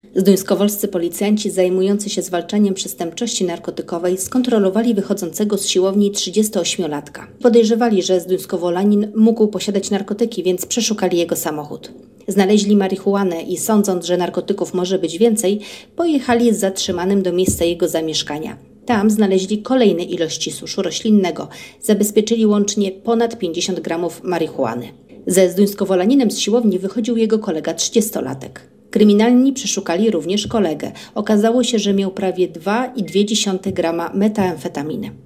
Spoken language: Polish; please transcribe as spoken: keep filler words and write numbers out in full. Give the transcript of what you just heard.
Zduńskowolscy policjanci zajmujący się zwalczaniem przestępczości narkotykowej skontrolowali wychodzącego z siłowni trzydziestoośmiolatka. Podejrzewali, że zduńskowolanin mógł posiadać narkotyki, więc przeszukali jego samochód. Znaleźli marihuanę i sądząc, że narkotyków może być więcej, pojechali z zatrzymanym do miejsca jego zamieszkania. Tam znaleźli kolejne ilości suszu roślinnego. Zabezpieczyli łącznie ponad pięćdziesiąt gramów marihuany. Ze zduńskowolaninem z siłowni wychodził jego kolega trzydziestolatek. Kryminalni przeszukali również kolegę. Okazało się, że miał prawie dwa i dwie dziesiąte grama metamfetaminy.